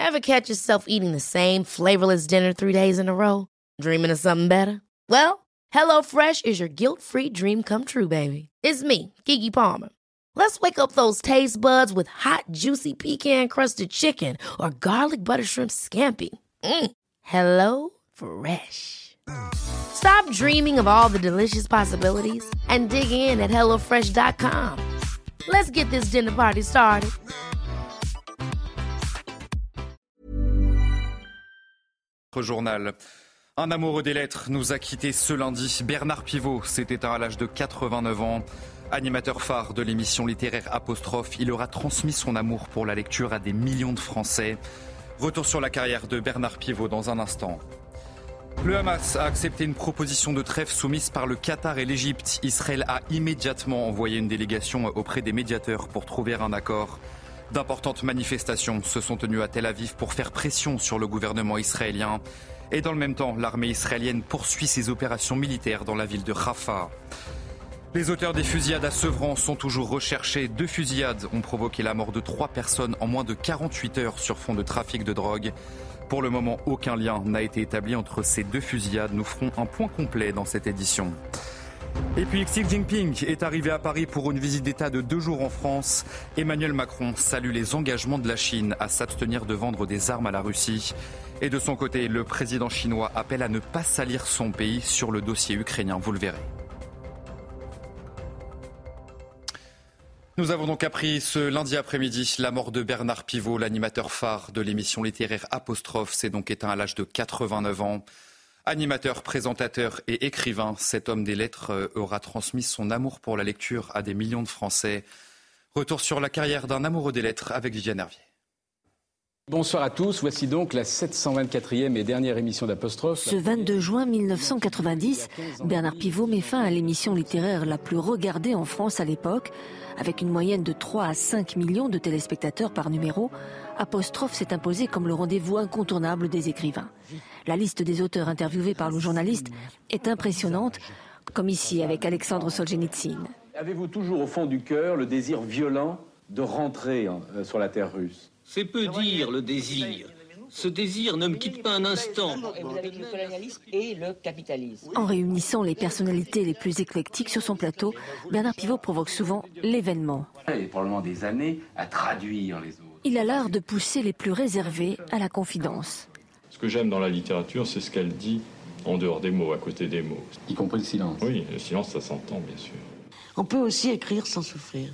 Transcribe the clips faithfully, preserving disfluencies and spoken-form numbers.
Ever catch yourself eating the same flavorless dinner three days in a row? Dreaming of something better? Well, HelloFresh is your guilt-free dream come true, baby. It's me, Keke Palmer. Let's wake up those taste buds with hot, juicy pecan-crusted chicken or garlic butter shrimp scampi. Mm. Hello Fresh. Stop dreaming of all the delicious possibilities and dig in at hello fresh dot com. Let's get this dinner party started. Journal. Un amoureux des lettres nous a quittés ce lundi. Bernard Pivot s'est éteint à l'âge de quatre-vingt-neuf ans. Animateur phare de l'émission littéraire Apostrophe, il aura transmis son amour pour la lecture à des millions de Français. Retour sur la carrière de Bernard Pivot dans un instant. Le Hamas a accepté une proposition de trêve soumise par le Qatar et l'Égypte. Israël a immédiatement envoyé une délégation auprès des médiateurs pour trouver un accord. D'importantes manifestations se sont tenues à Tel Aviv pour faire pression sur le gouvernement israélien. Et dans le même temps, l'armée israélienne poursuit ses opérations militaires dans la ville de Rafah. Les auteurs des fusillades à Sevran sont toujours recherchés. Deux fusillades ont provoqué la mort de trois personnes en moins de quarante-huit heures sur fond de trafic de drogue. Pour le moment, aucun lien n'a été établi entre ces deux fusillades. Nous ferons un point complet dans cette édition. Et puis Xi Jinping est arrivé à Paris pour une visite d'État de deux jours en France. Emmanuel Macron salue les engagements de la Chine à s'abstenir de vendre des armes à la Russie. Et de son côté, le président chinois appelle à ne pas salir son pays sur le dossier ukrainien. Vous le verrez. Nous avons donc appris ce lundi après-midi la mort de Bernard Pivot, l'animateur phare de l'émission littéraire Apostrophe. C'est donc éteint à l'âge de quatre-vingt-neuf ans. Animateur, présentateur et écrivain, cet homme des lettres aura transmis son amour pour la lecture à des millions de Français. Retour sur la carrière d'un amoureux des lettres avec Viviane Hervier. Bonsoir à tous, voici donc la sept cent vingt-quatrième et dernière émission d'Apostrophe. Ce vingt-deux juin mille neuf cent quatre-vingt-dix, Bernard Pivot met fin à l'émission littéraire la plus regardée en France à l'époque. Avec une moyenne de trois à cinq millions de téléspectateurs par numéro, Apostrophe s'est imposé comme le rendez-vous incontournable des écrivains. La liste des auteurs interviewés par le journaliste est impressionnante, comme ici avec Alexandre Solzhenitsyn. Avez-vous toujours au fond du cœur le désir violent de rentrer euh, sur la terre russe ? C'est peu dire le désir. Ce désir ne me quitte pas un instant. Avec le colonialisme et le capitalisme. En réunissant les personnalités les plus éclectiques sur son plateau, Bernard Pivot provoque souvent l'événement. Il y a probablement des années à traduire les autres. Il a l'art de pousser les plus réservés à la confidence. Ce que j'aime dans la littérature, c'est ce qu'elle dit en dehors des mots, à côté des mots. Y compris le silence. Oui, le silence, ça s'entend, bien sûr. On peut aussi écrire sans souffrir,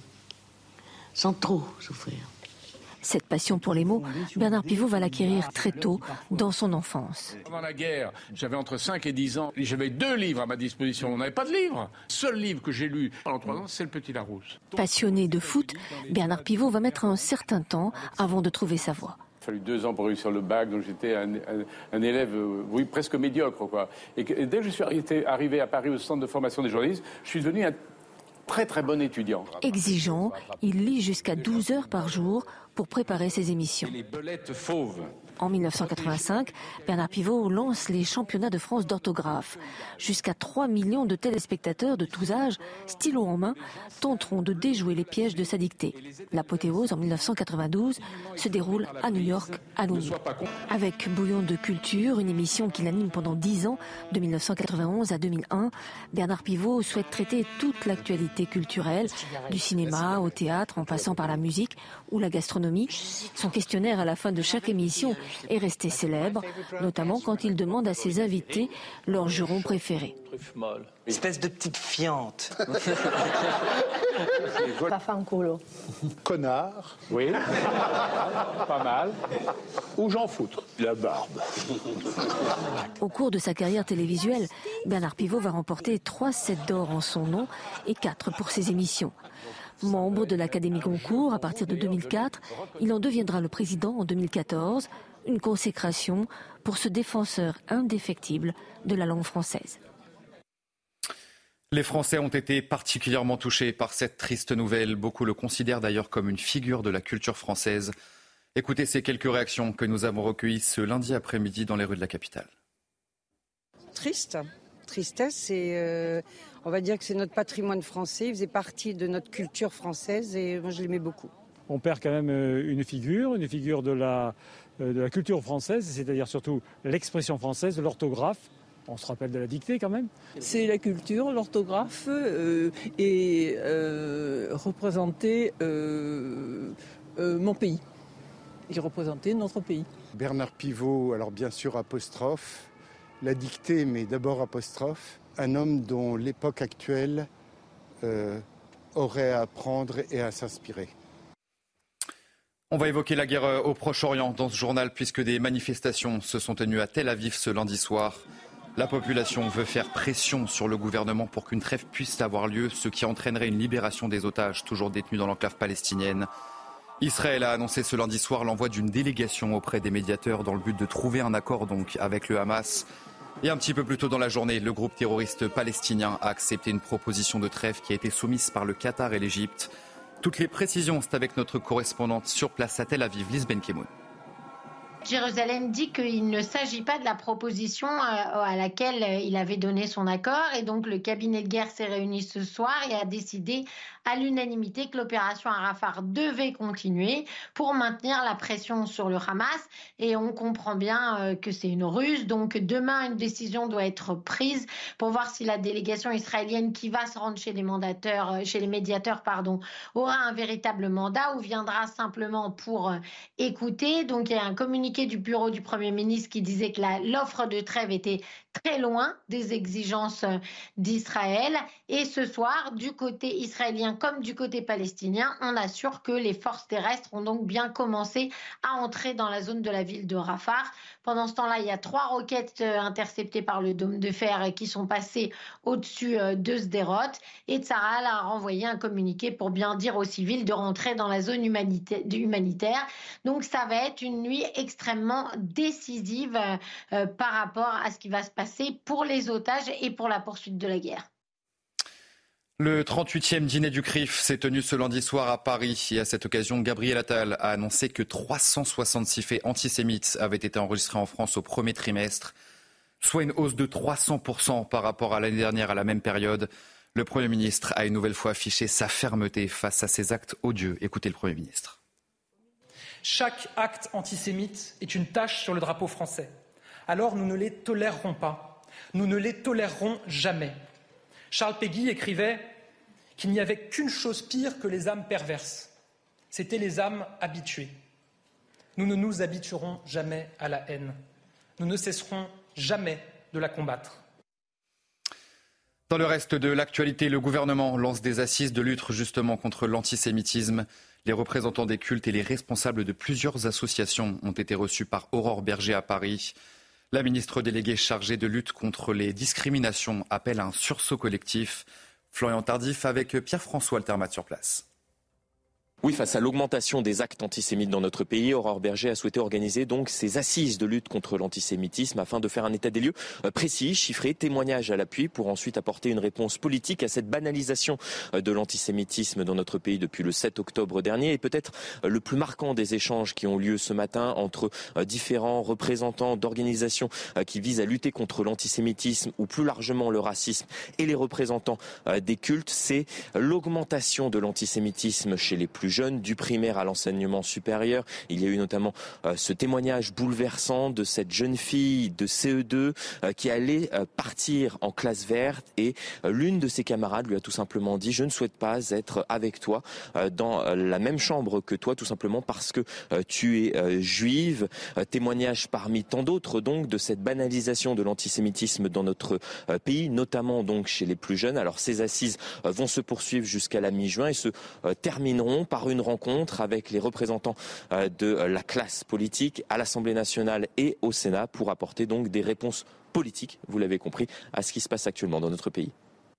sans trop souffrir. Cette passion pour les mots, Bernard Pivot va l'acquérir très tôt, dans son enfance. Pendant la guerre, j'avais entre cinq et dix ans, et j'avais deux livres à ma disposition. On n'avait pas de livre. Le seul livre que j'ai lu pendant trois ans, c'est Le Petit Larousse. Passionné de foot, Bernard Pivot va mettre un certain temps avant de trouver sa voie. Il a fallu deux ans pour réussir le bac, donc j'étais un, un, un élève, oui, presque médiocre, quoi. Et, que, et dès que je suis arrivé à Paris au centre de formation des journalistes, je suis devenu un très très bon étudiant. Exigeant, il lit jusqu'à douze heures par jour pour préparer ses émissions. Les belettes fauves. En mille neuf cent quatre-vingt-cinq, Bernard Pivot lance les championnats de France d'orthographe. Jusqu'à trois millions de téléspectateurs de tous âges, stylo en main, tenteront de déjouer les pièges de sa dictée. L'apothéose, en mille neuf cent quatre-vingt-douze, se déroule à New York, à Londres. Avec Bouillon de culture, une émission qu'il anime pendant dix ans, de mille neuf cent quatre-vingt-onze à deux mille un, Bernard Pivot souhaite traiter toute l'actualité culturelle, du cinéma au théâtre, en passant par la musique ou la gastronomie. Son questionnaire à la fin de chaque émission est resté célèbre, notamment quand il demande à ses invités leur juron préféré. Espèce de petite fiante. Pafancolo. Connard. Oui. Pas mal. Ou Jean Foutre. La barbe. Au cours de sa carrière télévisuelle, Bernard Pivot va remporter trois sept d'or en son nom et quatre pour ses émissions. Membre de l'Académie Goncourt à partir de deux mille quatre, il en deviendra le président en deux mille quatorze, une consécration pour ce défenseur indéfectible de la langue française. Les Français ont été particulièrement touchés par cette triste nouvelle. Beaucoup le considèrent d'ailleurs comme une figure de la culture française. Écoutez ces quelques réactions que nous avons recueillies ce lundi après-midi dans les rues de la capitale. Triste, tristesse, et euh, on va dire que c'est notre patrimoine français. Il faisait partie de notre culture française et moi je l'aimais beaucoup. On perd quand même une figure, une figure de la, euh, de la culture française, c'est-à-dire surtout l'expression française, de l'orthographe. On se rappelle de la dictée quand même. C'est la culture, l'orthographe euh, et euh, représenter euh, euh, mon pays. Et représenter notre pays. Bernard Pivot, alors bien sûr apostrophe, la dictée, mais d'abord apostrophe, un homme dont l'époque actuelle euh, aurait à apprendre et à s'inspirer. On va évoquer la guerre au Proche-Orient dans ce journal puisque des manifestations se sont tenues à Tel Aviv ce lundi soir. La population veut faire pression sur le gouvernement pour qu'une trêve puisse avoir lieu, ce qui entraînerait une libération des otages toujours détenus dans l'enclave palestinienne. Israël a annoncé ce lundi soir l'envoi d'une délégation auprès des médiateurs dans le but de trouver un accord donc avec le Hamas. Et un petit peu plus tôt dans la journée, le groupe terroriste palestinien a accepté une proposition de trêve qui a été soumise par le Qatar et l'Égypte. Toutes les précisions, c'est avec notre correspondante sur place à Tel Aviv, Lise Benkemoun. Jérusalem dit qu'il ne s'agit pas de la proposition à laquelle il avait donné son accord et donc le cabinet de guerre s'est réuni ce soir et a décidé à l'unanimité que l'opération à Rafah devait continuer pour maintenir la pression sur le Hamas et on comprend bien que c'est une ruse. Donc demain, une décision doit être prise pour voir si la délégation israélienne qui va se rendre chez les mandateurs, chez les médiateurs, pardon, aura un véritable mandat ou viendra simplement pour écouter. Donc il y a un communiqué du bureau du Premier ministre qui disait que la, l'offre de trêve était très loin des exigences d'Israël. Et ce soir, du côté israélien comme du côté palestinien, on assure que les forces terrestres ont donc bien commencé à entrer dans la zone de la ville de Rafah. Pendant ce temps-là, il y a trois roquettes interceptées par le dôme de fer qui sont passées au-dessus de Sderot. Et Tsahal a renvoyé un communiqué pour bien dire aux civils de rentrer dans la zone humanitaire. Donc ça va être une nuit extrêmement décisive euh, par rapport à ce qui va se passer pour les otages et pour la poursuite de la guerre. Le trente-huitième dîner du C R I F s'est tenu ce lundi soir à Paris et à cette occasion, Gabriel Attal a annoncé que trois cent soixante-six faits antisémites avaient été enregistrés en France au premier trimestre, soit une hausse de trois cents pour cent par rapport à l'année dernière à la même période. Le Premier ministre a une nouvelle fois affiché sa fermeté face à ces actes odieux. Écoutez le Premier ministre. Chaque acte antisémite est une tache sur le drapeau français. Alors nous ne les tolérerons pas. Nous ne les tolérerons jamais. Charles Péguy écrivait qu'il n'y avait qu'une chose pire que les âmes perverses. C'étaient les âmes habituées. Nous ne nous habituerons jamais à la haine. Nous ne cesserons jamais de la combattre. Dans le reste de l'actualité, le gouvernement lance des assises de lutte justement contre l'antisémitisme. Les représentants des cultes et les responsables de plusieurs associations ont été reçus par Aurore Berger à Paris. La ministre déléguée chargée de lutte contre les discriminations appelle à un sursaut collectif. Florian Tardif avec Pierre-François Altermat sur place. Oui, face à l'augmentation des actes antisémites dans notre pays, Aurore Berger a souhaité organiser donc ces assises de lutte contre l'antisémitisme afin de faire un état des lieux précis, chiffré, témoignage à l'appui pour ensuite apporter une réponse politique à cette banalisation de l'antisémitisme dans notre pays depuis le sept octobre dernier. Et peut-être le plus marquant des échanges qui ont lieu ce matin entre différents représentants d'organisations qui visent à lutter contre l'antisémitisme ou plus largement le racisme et les représentants des cultes, c'est l'augmentation de l'antisémitisme chez les plus jeunes, du primaire à l'enseignement supérieur. Il y a eu notamment euh, ce témoignage bouleversant de cette jeune fille de C E deux euh, qui allait euh, partir en classe verte et euh, l'une de ses camarades lui a tout simplement dit « Je ne souhaite pas être avec toi euh, dans euh, la même chambre que toi, tout simplement parce que euh, tu es euh, juive. Euh, » Témoignage parmi tant d'autres donc de cette banalisation de l'antisémitisme dans notre euh, pays, notamment donc chez les plus jeunes. Alors ces assises euh, vont se poursuivre jusqu'à la mi-juin et se euh, termineront par une rencontre avec les représentants de la classe politique à l'Assemblée nationale et au Sénat pour apporter donc des réponses politiques, vous l'avez compris, à ce qui se passe actuellement dans notre pays.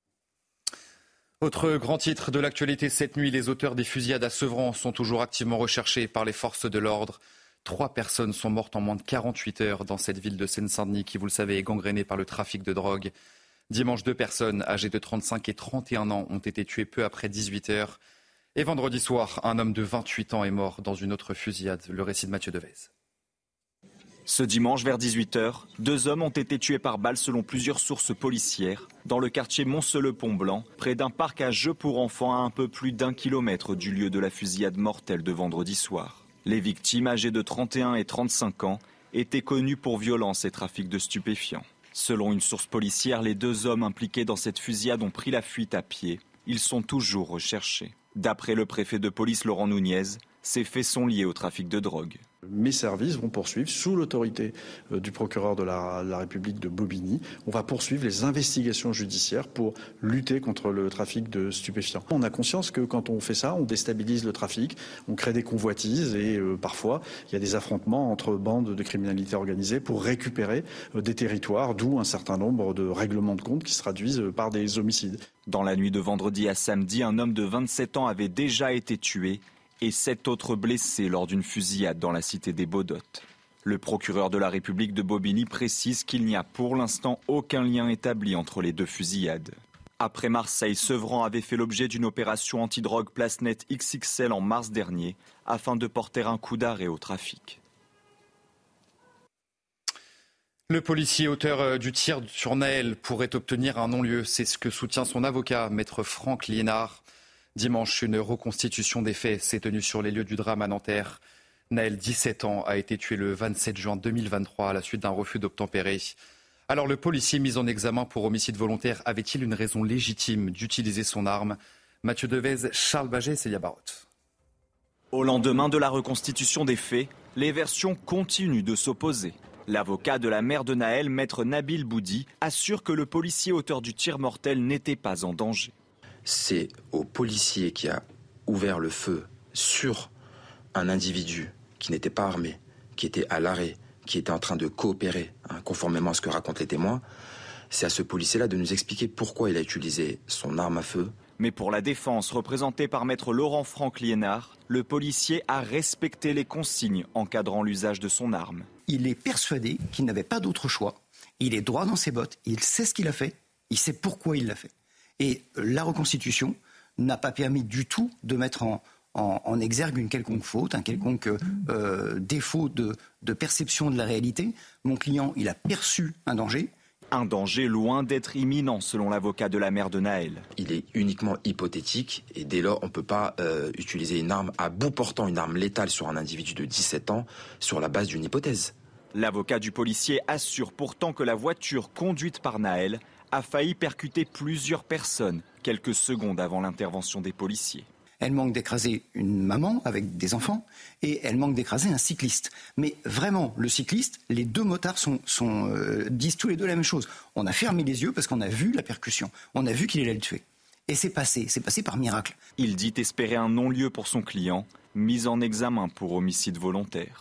Autre grand titre de l'actualité cette nuit, les auteurs des fusillades à Sevran sont toujours activement recherchés par les forces de l'ordre. Trois personnes sont mortes en moins de quarante-huit heures dans cette ville de Seine-Saint-Denis qui, vous le savez, est gangrénée par le trafic de drogue. Dimanche, deux personnes âgées de trente-cinq et trente et un ans ont été tuées peu après dix-huit heures. Et vendredi soir, un homme de vingt-huit ans est mort dans une autre fusillade. Le récit de Mathieu Devez. Ce dimanche, vers dix-huit heures, deux hommes ont été tués par balle selon plusieurs sources policières dans le quartier Montceleux-Pont-Blanc, près d'un parc à jeux pour enfants à un peu plus d'un kilomètre du lieu de la fusillade mortelle de vendredi soir. Les victimes, âgées de trente et un et trente-cinq ans, étaient connues pour violence et trafic de stupéfiants. Selon une source policière, les deux hommes impliqués dans cette fusillade ont pris la fuite à pied. Ils sont toujours recherchés. D'après le préfet de police Laurent Nunez, ces faits sont liés au trafic de drogue. Mes services vont poursuivre, sous l'autorité du procureur de la, de la République de Bobigny, on va poursuivre les investigations judiciaires pour lutter contre le trafic de stupéfiants. On a conscience que quand on fait ça, on déstabilise le trafic, on crée des convoitises et euh, parfois il y a des affrontements entre bandes de criminalité organisée pour récupérer euh, des territoires, d'où un certain nombre de règlements de compte qui se traduisent par des homicides. Dans la nuit de vendredi à samedi, un homme de vingt-sept ans avait déjà été tué et sept autres blessés lors d'une fusillade dans la cité des Baudottes. Le procureur de la République de Bobigny précise qu'il n'y a pour l'instant aucun lien établi entre les deux fusillades. Après Marseille, Sevran avait fait l'objet d'une opération antidrogue Place Net X X L en mars dernier afin de porter un coup d'arrêt au trafic. Le policier auteur du tir sur Nahel pourrait obtenir un non-lieu. C'est ce que soutient son avocat, maître Franck Liénard. Dimanche, une reconstitution des faits s'est tenue sur les lieux du drame à Nanterre. Nahel, dix-sept ans, a été tué le vingt-sept juin deux mille vingt-trois à la suite d'un refus d'obtempérer. Alors le policier mis en examen pour homicide volontaire avait-il une raison légitime d'utiliser son arme ? Mathieu Devez, Charles Baget et Célia Barotte. Au lendemain de la reconstitution des faits, les versions continuent de s'opposer. L'avocat de la mère de Nahel, maître Nabil Boudi, assure que le policier auteur du tir mortel n'était pas en danger. C'est au policier qui a ouvert le feu sur un individu qui n'était pas armé, qui était à l'arrêt, qui était en train de coopérer, hein, conformément à ce que racontent les témoins. C'est à ce policier-là de nous expliquer pourquoi il a utilisé son arme à feu. Mais pour la défense, représentée par maître Laurent Franck Liénard, le policier a respecté les consignes encadrant l'usage de son arme. Il est persuadé qu'il n'avait pas d'autre choix. Il est droit dans ses bottes, il sait ce qu'il a fait, il sait pourquoi il l'a fait. Et la reconstitution n'a pas permis du tout de mettre en, en, en exergue une quelconque faute, un quelconque euh, défaut de, de perception de la réalité. Mon client, il a perçu un danger. Un danger loin d'être imminent, selon l'avocat de la mère de Nahel. Il est uniquement hypothétique et dès lors, on ne peut pas euh, utiliser une arme à bout portant, une arme létale sur un individu de dix-sept ans sur la base d'une hypothèse. L'avocat du policier assure pourtant que la voiture conduite par Nahel a failli percuter plusieurs personnes quelques secondes avant l'intervention des policiers. Elle manque d'écraser une maman avec des enfants et elle manque d'écraser un cycliste. Mais vraiment, le cycliste, les deux motards sont, sont, euh, disent tous les deux la même chose. On a fermé les yeux parce qu'on a vu la percussion. On a vu qu'il allait le tuer. Et c'est passé, c'est passé par miracle. Il dit espérer un non-lieu pour son client, mis en examen pour homicide volontaire.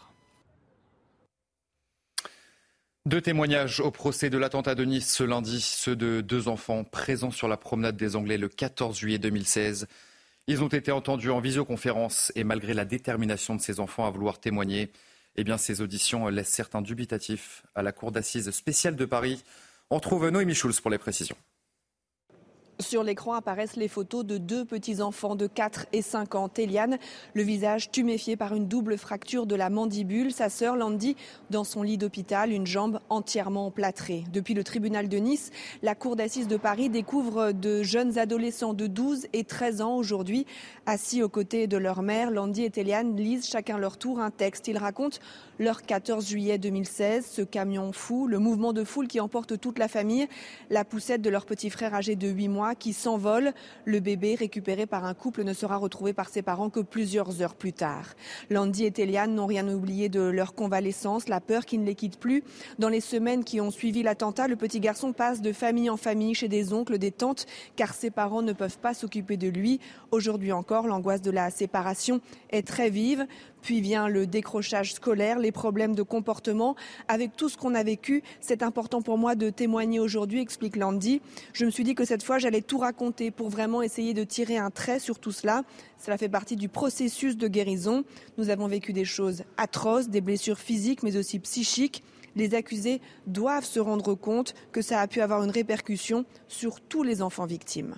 Deux témoignages au procès de l'attentat de Nice ce lundi, ceux de deux enfants présents sur la promenade des Anglais le quatorze juillet deux mille seize. Ils ont été entendus en visioconférence et malgré la détermination de ces enfants à vouloir témoigner, eh bien ces auditions laissent certains dubitatifs. À la cour d'assises spéciale de Paris, on trouve Noémie Schulz pour les précisions. Sur l'écran apparaissent les photos de deux petits-enfants de quatre et cinq ans. Téliane, le visage tuméfié par une double fracture de la mandibule. Sa sœur Landy, dans son lit d'hôpital, une jambe entièrement plâtrée. Depuis le tribunal de Nice, la cour d'assises de Paris découvre de jeunes adolescents de douze et treize ans aujourd'hui. Assis aux côtés de leur mère, Landy et Téliane lisent chacun leur tour un texte. Ils racontent leur quatorze juillet deux mille seize, ce camion fou, le mouvement de foule qui emporte toute la famille, la poussette de leur petit frère âgé de huit mois qui s'envole. Le bébé, récupéré par un couple, ne sera retrouvé par ses parents que plusieurs heures plus tard. Landy et Téliane n'ont rien oublié de leur convalescence, la peur qui ne les quitte plus. Dans les semaines qui ont suivi l'attentat, le petit garçon passe de famille en famille chez des oncles, des tantes, car ses parents ne peuvent pas s'occuper de lui. Aujourd'hui encore, l'angoisse de la séparation est très vive. Puis vient le décrochage scolaire, les problèmes de comportement. Avec tout ce qu'on a vécu, c'est important pour moi de témoigner aujourd'hui, explique Landy. Je me suis dit que cette fois, j'allais tout raconter pour vraiment essayer de tirer un trait sur tout cela. Cela fait partie du processus de guérison. Nous avons vécu des choses atroces, des blessures physiques, mais aussi psychiques. Les accusés doivent se rendre compte que ça a pu avoir une répercussion sur tous les enfants victimes.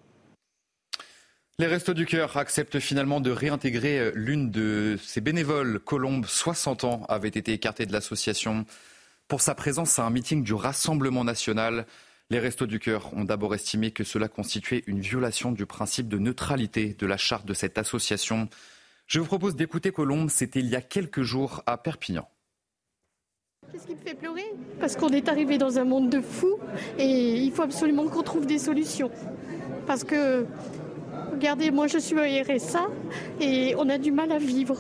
Les Restos du Cœur acceptent finalement de réintégrer l'une de ses bénévoles. Colombe, soixante ans, avait été écartée de l'association pour sa présence à un meeting du Rassemblement national. Les Restos du Cœur ont d'abord estimé que cela constituait une violation du principe de neutralité de la charte de cette association. Je vous propose d'écouter Colombe, c'était il y a quelques jours à Perpignan. Qu'est-ce qui me fait pleurer ? Parce qu'on est arrivé dans un monde de fous et il faut absolument qu'on trouve des solutions. Parce que, regardez, moi je suis au R S A et on a du mal à vivre.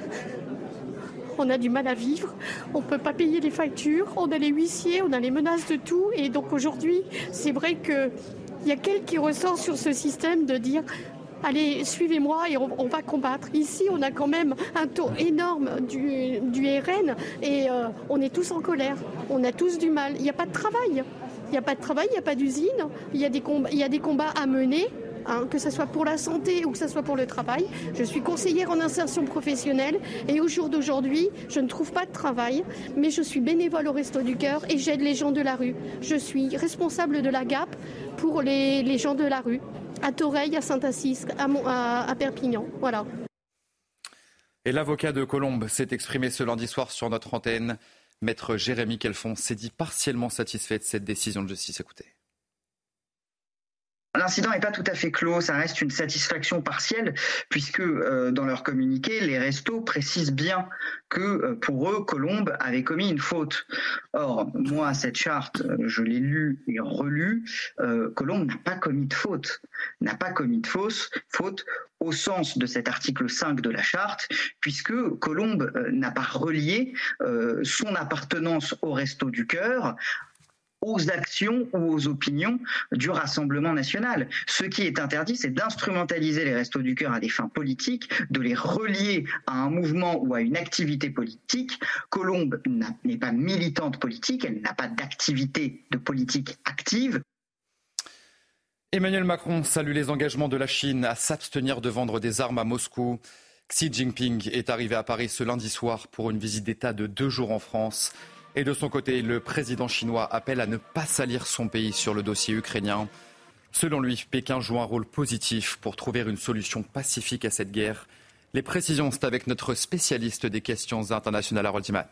On a du mal à vivre, on ne peut pas payer les factures, on a les huissiers, on a les menaces de tout. Et donc aujourd'hui, c'est vrai qu'il y a quelqu'un qui ressort sur ce système de dire... Allez, suivez-moi et on, on va combattre. Ici, on a quand même un taux énorme du, du R N et euh, on est tous en colère. On a tous du mal. Il n'y a pas de travail. Il n'y a pas de travail, il n'y a pas d'usine. Il y a des combats, il y a des combats à mener, hein, que ce soit pour la santé ou que ce soit pour le travail. Je suis conseillère en insertion professionnelle et au jour d'aujourd'hui, je ne trouve pas de travail, mais je suis bénévole au Resto du Cœur et j'aide les gens de la rue. Je suis responsable de la G A P pour les, les gens de la rue. À Toreil, à Saint-Assis, à, à, à Perpignan. Voilà. Et l'avocat de Colombe s'est exprimé ce lundi soir sur notre antenne. Maître Jérémy Quelfon s'est dit partiellement satisfait de cette décision de justice. Écoutez. L'incident n'est pas tout à fait clos, ça reste une satisfaction partielle puisque euh, dans leur communiqué, les restos précisent bien que euh, pour eux, Colombe avait commis une faute. Or, moi, cette charte, je l'ai lue et relue, euh, Colombe n'a pas commis de faute, n'a pas commis de fausse, faute au sens de cet article cinq de la charte, puisque Colombe euh, n'a pas relié euh, son appartenance au Resto du Cœur aux actions ou aux opinions du Rassemblement national. Ce qui est interdit, c'est d'instrumentaliser les Restos du Cœur à des fins politiques, de les relier à un mouvement ou à une activité politique. Colombe n'est pas militante politique, elle n'a pas d'activité de politique active. Emmanuel Macron salue les engagements de la Chine à s'abstenir de vendre des armes à Moscou. Xi Jinping est arrivé à Paris ce lundi soir pour une visite d'État de deux jours en France. Et de son côté, le président chinois appelle à ne pas salir son pays sur le dossier ukrainien. Selon lui, Pékin joue un rôle positif pour trouver une solution pacifique à cette guerre. Les précisions, c'est avec notre spécialiste des questions internationales, Harold Iman.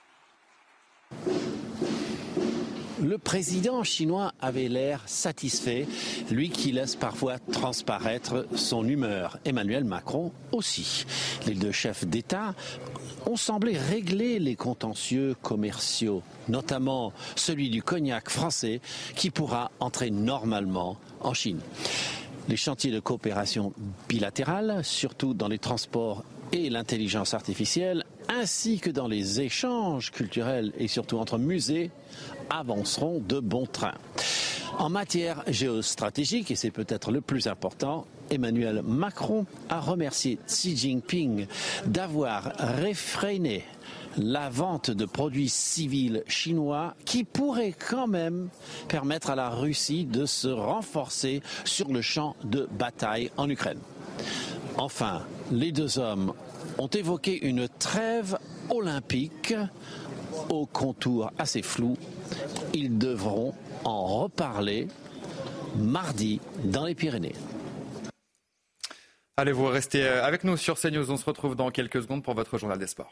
Le président chinois avait l'air satisfait, lui qui laisse parfois transparaître son humeur. Emmanuel Macron aussi. Les deux chefs d'État ont semblé régler les contentieux commerciaux, notamment celui du cognac français qui pourra entrer normalement en Chine. Les chantiers de coopération bilatérale, surtout dans les transports et l'intelligence artificielle, ainsi que dans les échanges culturels et surtout entre musées, avanceront de bon train. En matière géostratégique, et c'est peut-être le plus important, Emmanuel Macron a remercié Xi Jinping d'avoir réfréné la vente de produits civils chinois qui pourrait quand même permettre à la Russie de se renforcer sur le champ de bataille en Ukraine. Enfin, les deux hommes ont évoqué une trêve olympique au contour assez flou. Ils devront en reparler mardi dans les Pyrénées. Allez, vous restez avec nous sur CNews. On se retrouve dans quelques secondes pour votre journal des sports.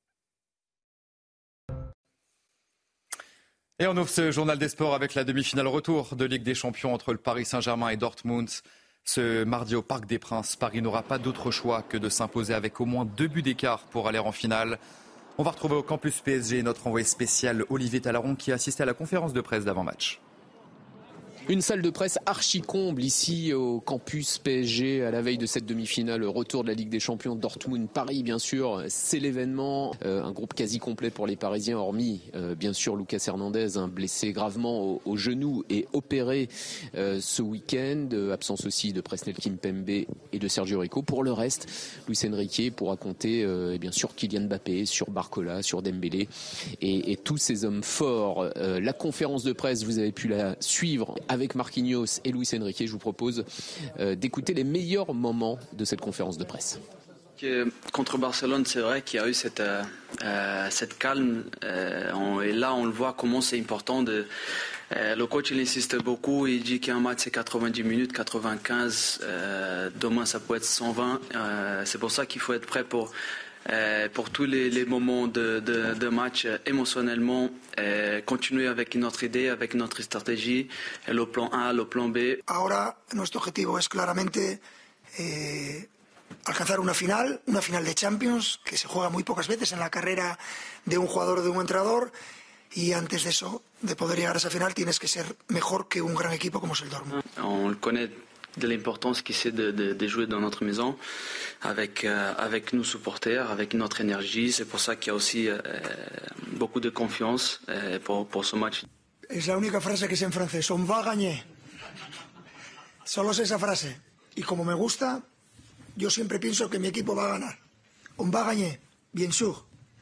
Et on ouvre ce journal des sports avec la demi-finale retour de Ligue des Champions entre le Paris Saint-Germain et Dortmund. Ce mardi au Parc des Princes, Paris n'aura pas d'autre choix que de s'imposer avec au moins deux buts d'écart pour aller en finale. On va retrouver au campus P S G notre envoyé spécial Olivier Talaron qui a assisté à la conférence de presse d'avant-match. Une salle de presse archi comble ici au campus P S G à la veille de cette demi-finale retour de la Ligue des Champions. Dortmund-Paris, bien sûr, c'est l'événement. Euh, un groupe quasi complet pour les Parisiens, hormis euh, bien sûr Lucas Hernandez, hein, blessé gravement au, au genou et opéré euh, ce week-end. Euh, absence aussi de Presnel Kimpembe et de Sergio Rico. Pour le reste, Luis Enrique pourra compter euh, bien sûr Kylian Mbappé, sur Barcola, sur Dembélé et, et tous ces hommes forts. Euh, la conférence de presse, vous avez pu la suivre avec Marquinhos et Luis Enrique. Je vous propose euh, d'écouter les meilleurs moments de cette conférence de presse. Que contre Barcelone, c'est vrai qu'il y a eu cette, euh, euh, cette calme euh, on, et là on le voit comment c'est important de, euh, le coach il insiste beaucoup, il dit qu'un match c'est quatre-vingt-dix minutes, quatre-vingt-quinze, euh, demain ça peut être cent vingt, euh, c'est pour ça qu'il faut être prêt pour Euh, pour tous les, les moments de, de, de match euh, émotionnellement, euh, continuer avec notre idée, avec notre stratégie, le plan A, le plan B. Ahora nuestro objetivo es claramente eh, alcanzar una final, una final de Champions, que se juega muy pocas veces en la carrera de un jugador o de un entrenador. Y antes de eso, de poder llegar a esa final, tienes que ser mejor que un gran equipo como es el Dortmund. On connaît de l'importance qu'il c'est de, de, de jouer dans notre maison, avec, euh, avec nos supporters, avec notre énergie. C'est pour ça qu'il y a aussi euh, beaucoup de confiance euh, pour, pour ce match. Es la única frase que sé en francés. On va gagner. Solo sé esa frase. Y como me gusta, yo siempre pienso que mi equipo va a ganar. On va gagner, bien sûr.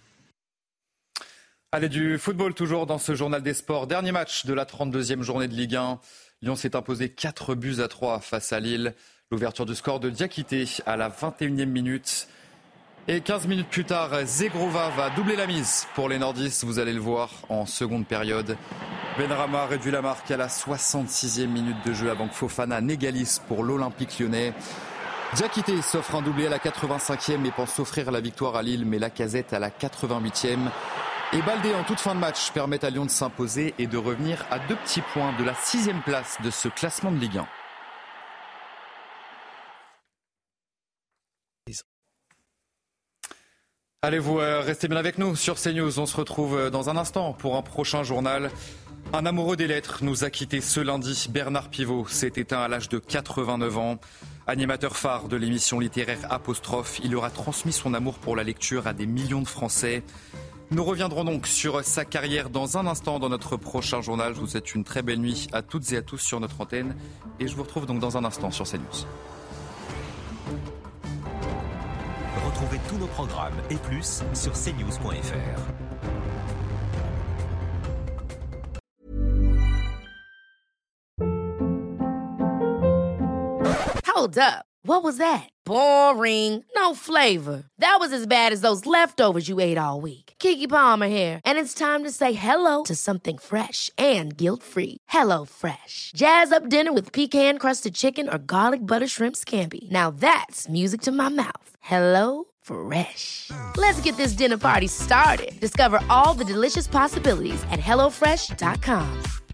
Allez, du football toujours dans ce journal des sports. Dernier match de la trente-deuxième journée de Ligue un. Lyon s'est imposé quatre buts à trois face à Lille. L'ouverture du score de Diakité à la vingt et unième minute. Et quinze minutes plus tard, Zegrova va doubler la mise pour les nordistes. Vous allez le voir en seconde période. Benrahma réduit la marque à la soixante-sixième minute de jeu avant que Fofana n'égalise pour l'Olympique lyonnais. Diakité s'offre un doublé à la quatre-vingt-cinquième et pense s'offrir la victoire à Lille, mais Lacazette à la quatre-vingt-huitième. Et Baldé en toute fin de match permet à Lyon de s'imposer et de revenir à deux petits points de la sixième place de ce classement de Ligue un. Allez, vous euh, restez bien avec nous sur CNews. On se retrouve dans un instant pour un prochain journal. Un amoureux des lettres nous a quitté ce lundi. Bernard Pivot s'est éteint à l'âge de quatre-vingt-neuf ans. Animateur phare de l'émission littéraire Apostrophe, il aura transmis son amour pour la lecture à des millions de Français. Nous reviendrons donc sur sa carrière dans un instant dans notre prochain journal. Je vous souhaite une très belle nuit à toutes et à tous sur notre antenne. Et je vous retrouve donc dans un instant sur CNews. Retrouvez tous nos programmes et plus sur c news point f r. Hold up. What was that? Boring. No flavor. That was as bad as those leftovers you ate all week. Keke Palmer here, and it's time to say hello to something fresh and guilt-free. Hello Fresh. Jazz up dinner with pecan-crusted chicken or garlic butter shrimp scampi. Now that's music to my mouth. Hello Fresh. Let's get this dinner party started. Discover all the delicious possibilities at hello fresh dot com.